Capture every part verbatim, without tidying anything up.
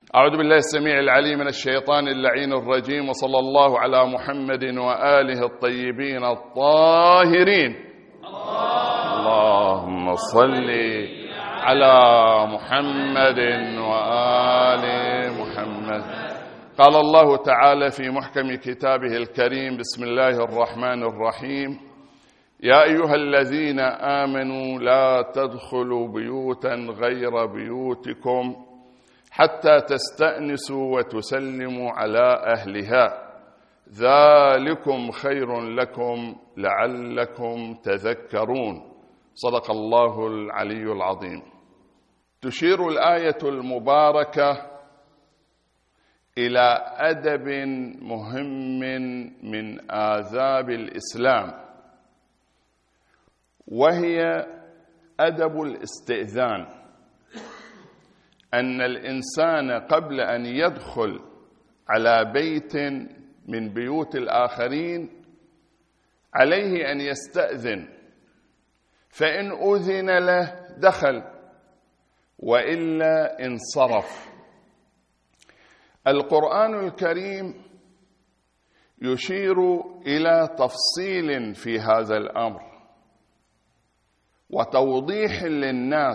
أعوذ بالله السميع العليم من الشيطان اللعين الرجيم، وصلى الله على محمد وآله الطيبين الطاهرين. اللهم صل على محمد وآل محمد. قال الله تعالى في محكم كتابه الكريم: بسم الله الرحمن الرحيم. يا أيها الذين آمنوا لا تدخلوا بيوتا غير بيوتكم حتى تستأنسوا وتسلموا على أهلها، ذلكم خير لكم لعلكم تذكرون. صدق الله العلي العظيم. تشير الآية المباركة إلى أدب مهم من آداب الإسلام، وهي أدب الاستئذان. أن الإنسان قبل أن يدخل على بيت من بيوت الآخرين عليه أن يستأذن، فإن أذن له دخل وإلا انصرف. القرآن الكريم يشير إلى تفصيل في هذا الأمر وتوضيح للناس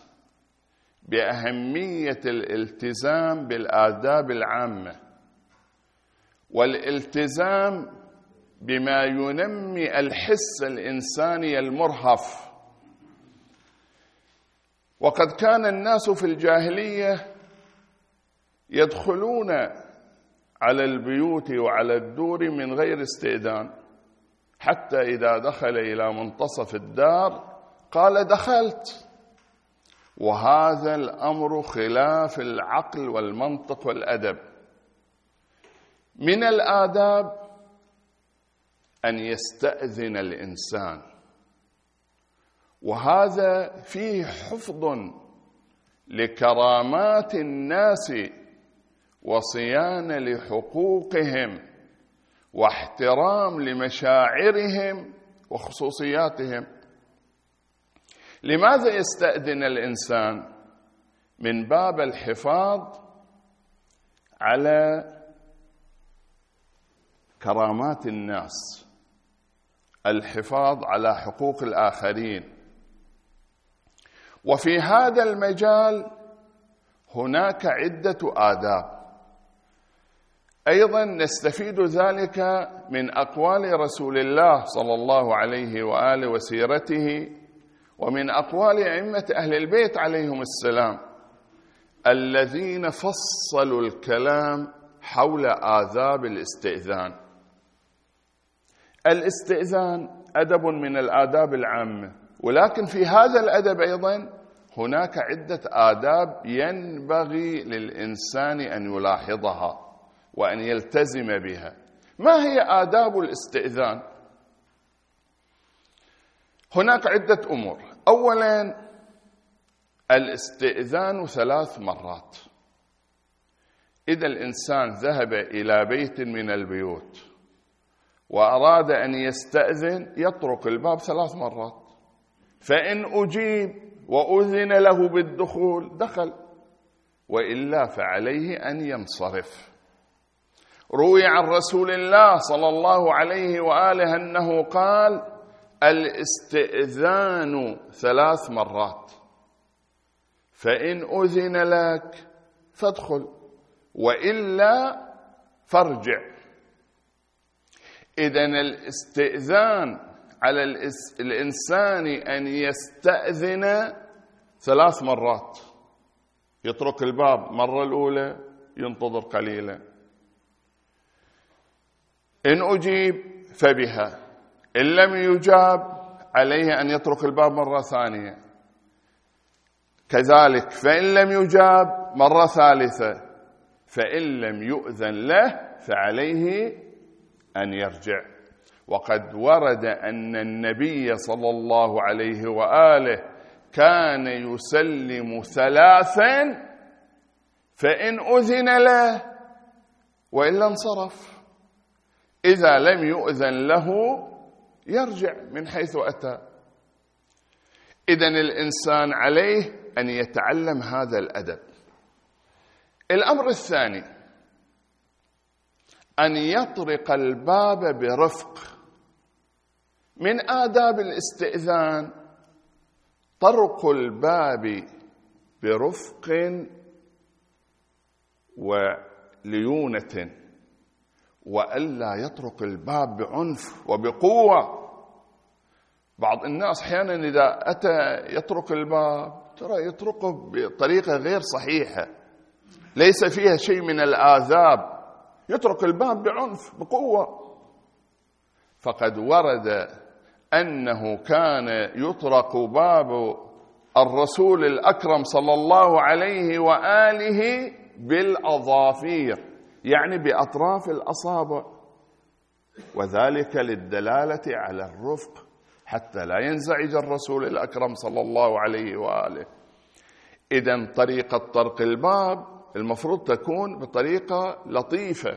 بأهمية الالتزام بالآداب العامة والالتزام بما ينمي الحس الإنساني المرهف. وقد كان الناس في الجاهلية يدخلون على البيوت وعلى الدور من غير استئذان، حتى إذا دخل إلى منتصف الدار قال دخلت، وهذا الأمر خلاف العقل والمنطق والأدب. من الآداب أن يستأذن الإنسان، وهذا فيه حفظ لكرامات الناس وصيانة لحقوقهم واحترام لمشاعرهم وخصوصياتهم. لماذا يستأذن الإنسان؟ من باب الحفاظ على كرامات الناس، الحفاظ على حقوق الآخرين. وفي هذا المجال هناك عدة آداب أيضا نستفيد ذلك من أقوال رسول الله صلى الله عليه وآله وسيرته، ومن أقوال أئمة أهل البيت عليهم السلام الذين فصلوا الكلام حول آداب الاستئذان. الاستئذان أدب من الآداب العامة، ولكن في هذا الأدب أيضا هناك عدة آداب ينبغي للإنسان أن يلاحظها وأن يلتزم بها. ما هي آداب الاستئذان؟ هناك عدة أمور. أولا، الاستئذان ثلاث مرات. إذا الإنسان ذهب إلى بيت من البيوت وأراد أن يستأذن يطرق الباب ثلاث مرات، فإن أجيب وأذن له بالدخول دخل، وإلا فعليه أن ينصرف. روي عن رسول الله صلى الله عليه وآله أنه قال: الاستئذان ثلاث مرات، فإن أذن لك فادخل وإلا فارجع. إذن الاستئذان على الإنسان أن يستأذن ثلاث مرات، يطرق الباب مرة الأولى ينتظر قليلا، إن أجيب فبها، إن لم يجاب عليه أن يطرق الباب مرة ثانية كذلك، فإن لم يجاب مرة ثالثة، فإن لم يؤذن له فعليه أن يرجع. وقد ورد أن النبي صلى الله عليه وآله كان يسلم ثلاثا فإن أذن له وإلا انصرف، إذا لم يؤذن له يرجع من حيث أتى. إذن الإنسان عليه أن يتعلم هذا الأدب. الأمر الثاني أن يطرق الباب برفق. من آداب الاستئذان طرق الباب برفق وليونة، وألا يطرق الباب بعنف وبقوة. بعض الناس أحيانا إذا أتى يطرق الباب ترى يطرقه بطريقة غير صحيحة ليس فيها شيء من الآذاب، يطرق الباب بعنف بقوة. فقد ورد أنه كان يطرق باب الرسول الأكرم صلى الله عليه وآله بالأظافير، يعني بأطراف الأصابع، وذلك للدلالة على الرفق حتى لا ينزعج الرسول الأكرم صلى الله عليه وآله. إذن طريقة طرق الباب المفروض تكون بطريقة لطيفة.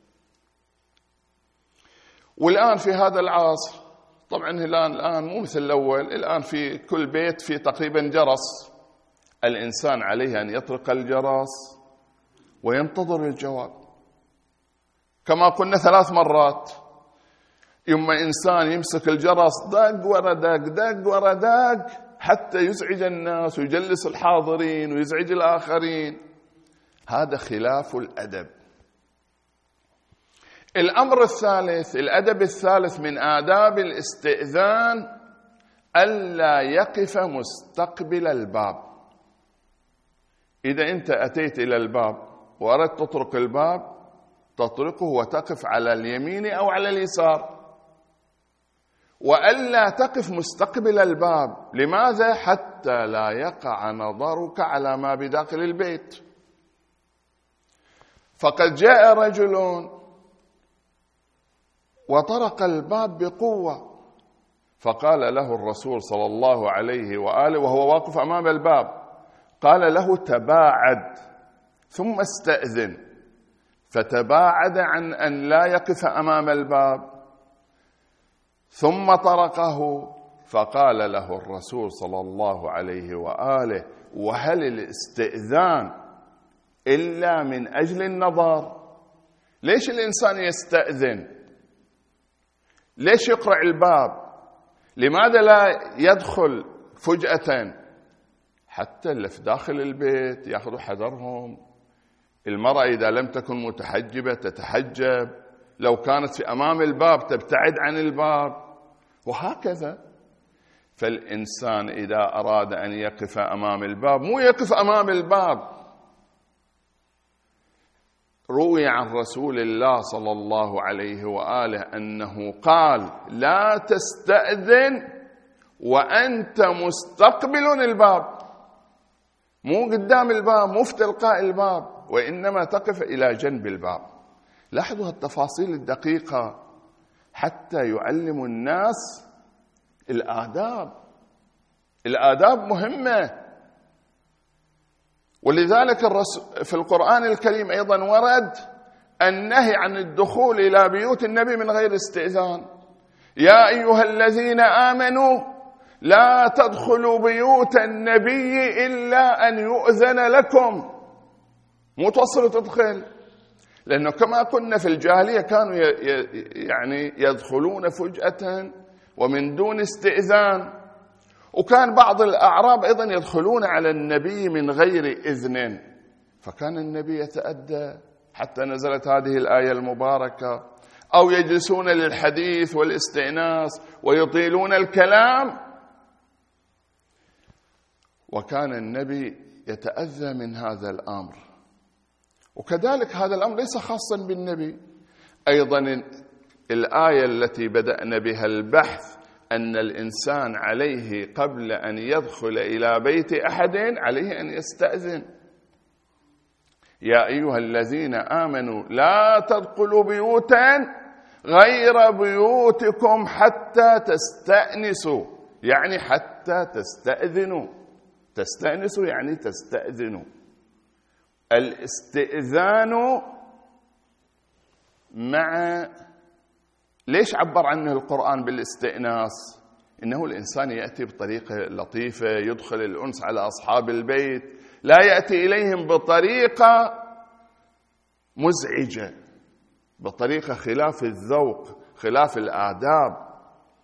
والآن في هذا العصر طبعا الآن الآن مو مثل الأول، الآن في كل بيت في تقريبا جرس، الإنسان عليه أن يطرق الجرس وينتظر الجواب. كما قلنا ثلاث مرات، يما إنسان يمسك الجرس دق ورا دق دق ورا دق حتى يزعج الناس ويجلس الحاضرين ويزعج الآخرين، هذا خلاف الأدب. الأمر الثالث، الأدب الثالث من آداب الاستئذان ألا يقف مستقبل الباب. إذا أنت أتيت إلى الباب وأردت تطرق الباب تطرقه وتقف على اليمين أو على اليسار، وألا تقف مستقبل الباب. لماذا؟ حتى لا يقع نظرك على ما بداخل البيت. فقد جاء رجل وطرق الباب بقوة، فقال له الرسول صلى الله عليه وآله وهو واقف أمام الباب، قال له تباعد ثم استأذن، فتباعد عن أن لا يقف أمام الباب ثم طرقه، فقال له الرسول صلى الله عليه وآله وهل الاستئذان إلا من أجل النظر؟ ليش الإنسان يستأذن؟ ليش يقرع الباب؟ لماذا لا يدخل فجأة؟ حتى اللي في داخل البيت يأخذوا حذرهم. المرأة إذا لم تكن متحجبة تتحجب، لو كانت في أمام الباب تبتعد عن الباب، وهكذا. فالإنسان إذا أراد أن يقف أمام الباب مو يقف أمام الباب. روي عن رسول الله صلى الله عليه وآله أنه قال لا تستأذن وأنت مستقبل الباب، مو قدام الباب، مو في تلقاء الباب، وإنما تقف إلى جنب الباب. لاحظوا التفاصيل الدقيقة حتى يعلم الناس الآداب. الآداب مهمة، ولذلك في القرآن الكريم أيضا ورد النهي عن الدخول إلى بيوت النبي من غير استئذان. يا أيها الذين آمنوا لا تدخلوا بيوت النبي إلا أن يؤذن لكم، مو توصلوا تدخل، لأنه كما قلنا في الجاهلية كانوا يعني يدخلون فجأة ومن دون استئذان، وكان بعض الأعراب أيضا يدخلون على النبي من غير إذن، فكان النبي يتأدى حتى نزلت هذه الآية المباركة، أو يجلسون للحديث والاستئناس ويطيلون الكلام، وكان النبي يتأذى من هذا الأمر. وكذلك هذا الأمر ليس خاصا بالنبي، أيضا الآية التي بدأنا بها البحث أن الإنسان عليه قبل أن يدخل إلى بيت أحد عليه أن يستأذن. يا أيها الذين آمنوا لا تدخلوا بيوتا غير بيوتكم حتى تستأنسوا، يعني حتى تستأذنوا. تستأنسوا يعني تستأذنوا. الاستئذان مع ليش عبر عنه القرآن بالاستئناس؟ إنه الإنسان يأتي بطريقة لطيفة، يدخل الأنس على أصحاب البيت، لا يأتي إليهم بطريقة مزعجة بطريقة خلاف الذوق، خلاف الآداب،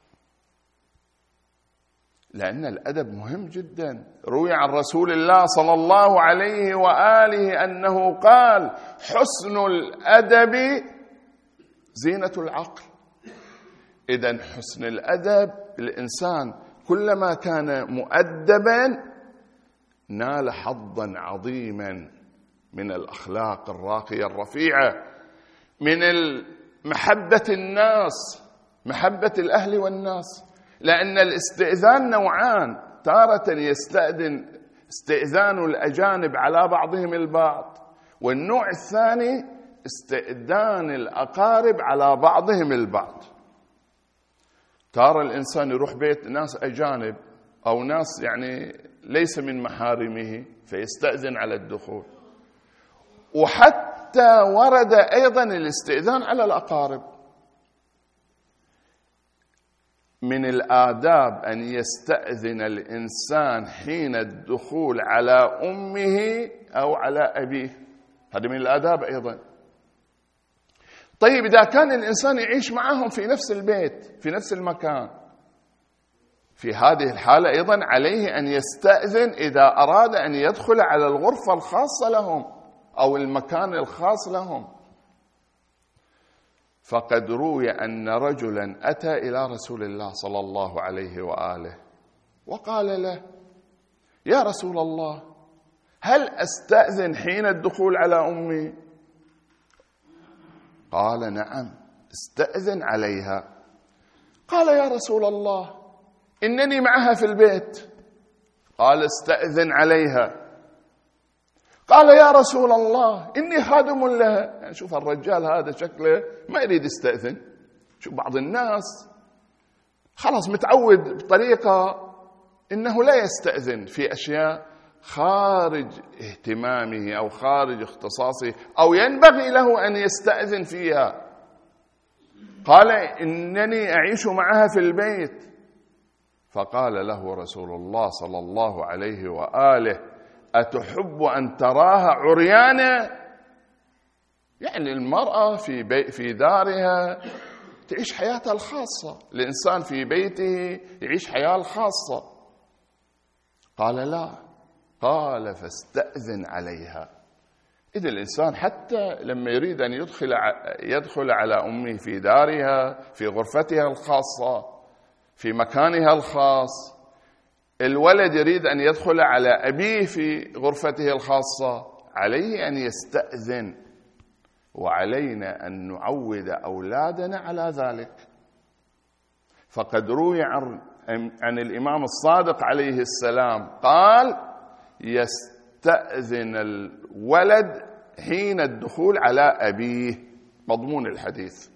لأن الأدب مهم جدا. روي عن رسول الله صلى الله عليه وآله أنه قال: حسن الأدب زينة العقل. إذن حسن الأدب، الإنسان كلما كان مؤدبا نال حظا عظيما من الأخلاق الراقية الرفيعة، من محبة الناس، محبة الأهل والناس. لأن الاستئذان نوعان: تارة يستأذن استئذان الأجانب على بعضهم البعض، والنوع الثاني استئذان الأقارب على بعضهم البعض. تارة الإنسان يروح بيت ناس أجانب أو ناس يعني ليس من محارمه فيستأذن على الدخول. وحتى ورد أيضا الاستئذان على الأقارب. من الآداب أن يستأذن الإنسان حين الدخول على أمه أو على أبيه، هذا من الآداب أيضا. طيب إذا كان الإنسان يعيش معهم في نفس البيت في نفس المكان، في هذه الحالة أيضا عليه أن يستأذن إذا أراد أن يدخل على الغرفة الخاصة لهم أو المكان الخاص لهم. فقد روي أن رجلا أتى إلى رسول الله صلى الله عليه وآله وقال له: يا رسول الله، هل أستأذن حين الدخول على أمي؟ قال: نعم، استأذن عليها. قال: يا رسول الله، إنني معها في البيت. قال: استأذن عليها. قال: يا رسول الله، إني خادم لها. يعني شوف الرجال هذا شكله ما يريد يستأذن. شوف بعض الناس خلاص متعود بطريقة إنه لا يستأذن في أشياء خارج اهتمامه أو خارج اختصاصه أو ينبغي له أن يستأذن فيها. قال: إنني أعيش معها في البيت. فقال له رسول الله صلى الله عليه وآله: أتحب أن تراها عريانة؟ يعني المرأة في, بي في دارها تعيش حياتها الخاصة، الإنسان في بيته يعيش حياة الخاصة. قال: لا. قال: فاستأذن عليها. إذا الإنسان حتى لما يريد أن يدخل, يدخل على أمه في دارها في غرفتها الخاصة في مكانها الخاص، الولد يريد أن يدخل على أبيه في غرفته الخاصة، عليه أن يستأذن، وعلينا أن نعود أولادنا على ذلك. فقد روي عن, عن الإمام الصادق عليه السلام قال: يستأذن الولد حين الدخول على أبيه، مضمون الحديث.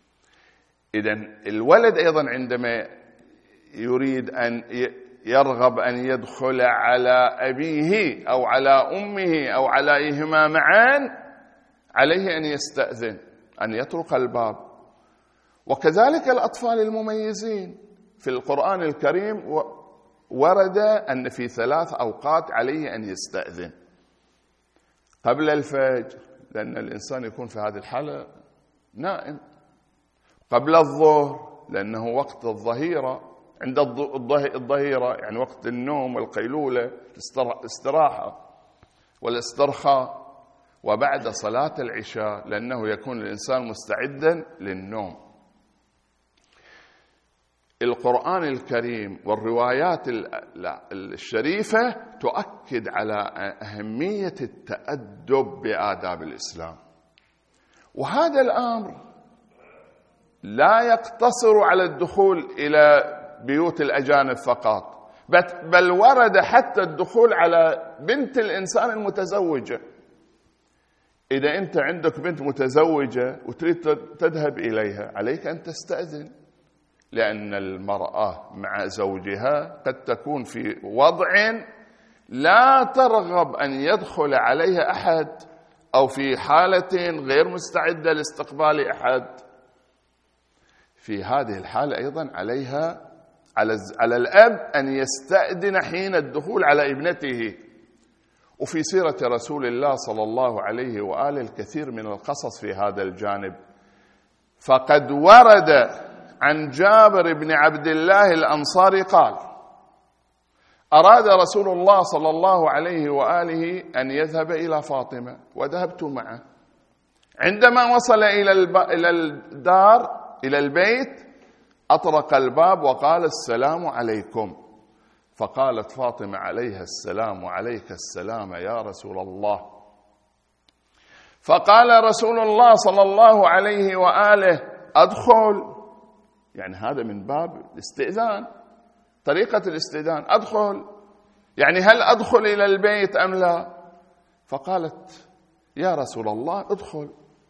إذن الولد أيضا عندما يريد أن يرغب أن يدخل على أبيه أو على أمه أو عليهما معا، عليه أن يستأذن، أن يطرق الباب. وكذلك الأطفال المميزين في القرآن الكريم ورد أن في ثلاث أوقات عليه أن يستأذن: قبل الفجر لأن الإنسان يكون في هذه الحالة نائم، قبل الظهر لأنه وقت الظهيرة عند الظهيرة يعني وقت النوم والقيلولة الاستراحة والاسترخاء، وبعد صلاة العشاء لأنه يكون الإنسان مستعدا للنوم. القرآن الكريم والروايات الشريفة تؤكد على أهمية التأدب بآداب الإسلام، وهذا الأمر لا يقتصر على الدخول إلى بيوت الأجانب فقط، بل ورد حتى الدخول على بنت الإنسان المتزوجة. إذا أنت عندك بنت متزوجة وتريد تذهب إليها، عليك أن تستأذن، لأن المرأة مع زوجها قد تكون في وضع لا ترغب أن يدخل عليها أحد، أو في حالة غير مستعدة لاستقبال أحد. في هذه الحالة أيضا عليها على الأب أن يستأذن حين الدخول على ابنته. وفي سيرة رسول الله صلى الله عليه وآله الكثير من القصص في هذا الجانب. فقد ورد عن جابر بن عبد الله الأنصاري قال: أراد رسول الله صلى الله عليه وآله أن يذهب إلى فاطمة وذهبت معه. عندما وصل إلى الدار إلى البيت أطرق الباب وقال: السلام عليكم. فقالت فاطمة عليها السلام وعليك السلام يا رسول الله. فقال رسول الله صلى الله عليه وآله: أدخل. يعني هذا من باب الاستئذان، طريقة الاستئذان، أدخل يعني هل أدخل إلى البيت أم لا؟ فقالت: يا رسول الله ادخل.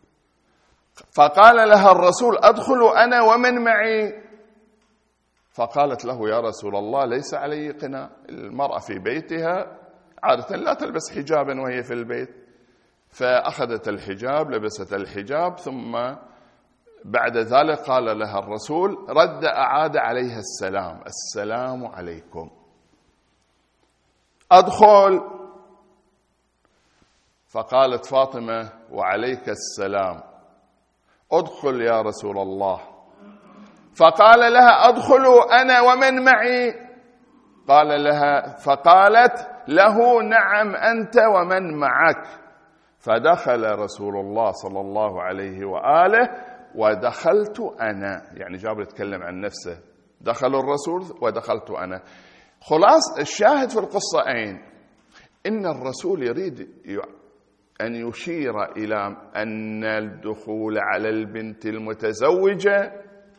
فقال لها الرسول: أدخل أنا ومن معي؟ فقالت له: يا رسول الله ليس علي قناع. المرأة في بيتها عادة لا تلبس حجابا وهي في البيت، فأخذت الحجاب، لبست الحجاب، ثم بعد ذلك قال لها الرسول، رد أعاد عليها السلام: السلام عليكم. أدخل. فقالت فاطمة: وعليك السلام. أدخل يا رسول الله. فقال لها: أدخل أنا ومن معي؟ قال لها فقالت له: نعم أنت ومن معك. فدخل رسول الله صلى الله عليه وآله ودخلت أنا. يعني جابر يتكلم عن نفسه، دخل الرسول ودخلت أنا. خلاص الشاهد في القصة أين؟ إن الرسول يريد أن يشير إلى أن الدخول على البنت المتزوجة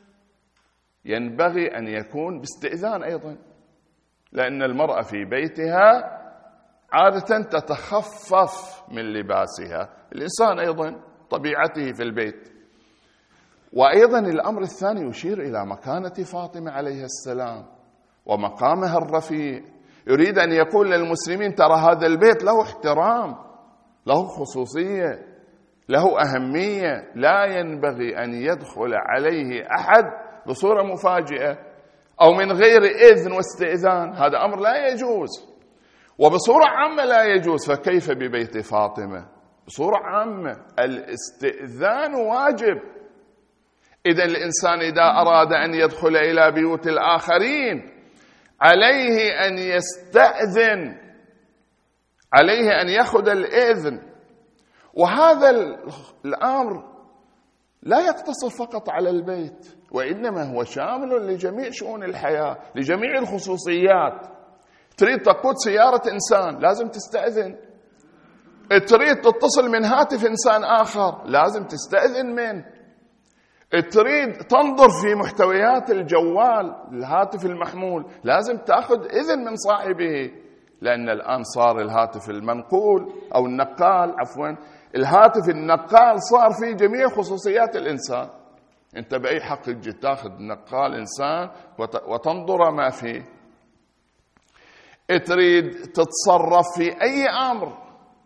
ينبغي أن يكون باستئذان أيضا، لأن المرأة في بيتها عادة تتخفف من لباسها، الإنسان أيضا طبيعته في البيت. وأيضا الأمر الثاني يشير إلى مكانة فاطمة عليه السلام ومقامها الرفيع. يريد أن يقول للمسلمين: ترى هذا البيت له احترام، له خصوصية، له أهمية، لا ينبغي أن يدخل عليه أحد بصورة مفاجئة أو من غير إذن واستئذان. هذا أمر لا يجوز، وبصورة عامة لا يجوز، فكيف ببيت فاطمة؟ بصورة عامة الاستئذان واجب. إذا الإنسان إذا أراد أن يدخل إلى بيوت الآخرين عليه أن يستأذن، عليه أن يأخذ الإذن. وهذا الأمر لا يقتصر فقط على البيت، وإنما هو شامل لجميع شؤون الحياة، لجميع الخصوصيات. تريد تقود سيارة إنسان لازم تستأذن، تريد تتصل من هاتف إنسان آخر لازم تستأذن منه، تريد تنظر في محتويات الجوال الهاتف المحمول لازم تأخذ إذن من صاحبه، لأن الآن صار الهاتف المنقول أو النقال عفوا الهاتف النقال صار فيه جميع خصوصيات الإنسان. أنت بأي حق تجي تأخذ نقال إنسان وتنظر ما فيه؟ تريد تتصرف في أي أمر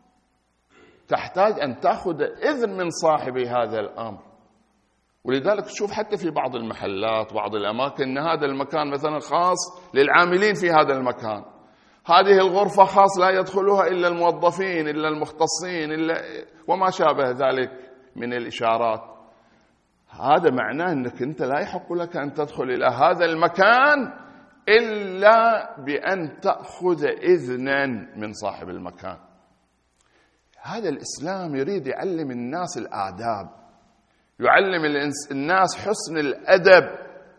تحتاج أن تأخذ إذن من صاحب هذا الأمر. ولذلك تشوف حتى في بعض المحلات بعض الأماكن أن هذا المكان مثلا خاص للعاملين في هذا المكان، هذه الغرفة خاص لا يدخلها إلا الموظفين إلا المختصين إلا وما شابه ذلك من الإشارات. هذا معناه أنك أنت لا يحق لك أن تدخل إلى هذا المكان إلا بأن تأخذ إذنا من صاحب المكان. هذا الإسلام يريد يعلم الناس الآداب، يعلم الناس حسن الأدب.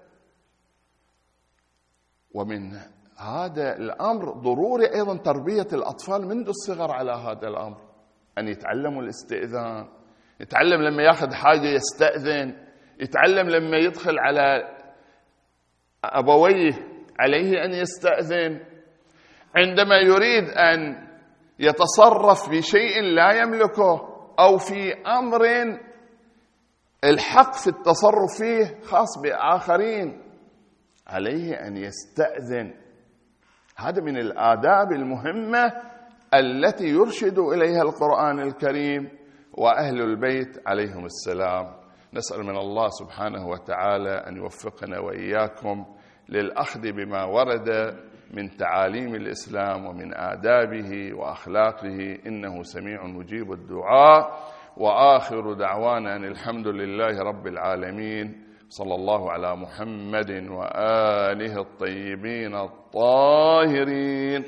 ومن هذا الأمر ضروري أيضا تربية الأطفال منذ الصغر على هذا الأمر، أن يتعلموا الاستئذان، يتعلم لما يأخذ حاجة يستأذن، يتعلم لما يدخل على أبويه عليه أن يستأذن، عندما يريد أن يتصرف بشيء لا يملكه أو في أمر الحق في التصرف فيه خاص بآخرين عليه أن يستأذن. هذا من الآداب المهمة التي يرشد إليها القرآن الكريم وأهل البيت عليهم السلام. نسأل من الله سبحانه وتعالى أن يوفقنا وإياكم للأخذ بما ورد من تعاليم الإسلام ومن آدابه وأخلاقه، إنه سميع مجيب الدعاء. وآخر دعوانا أن الحمد لله رب العالمين، صلى الله على محمد وآله الطيبين الطاهرين.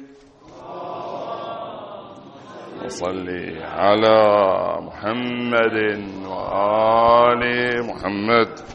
وصلي على محمد وآل محمد.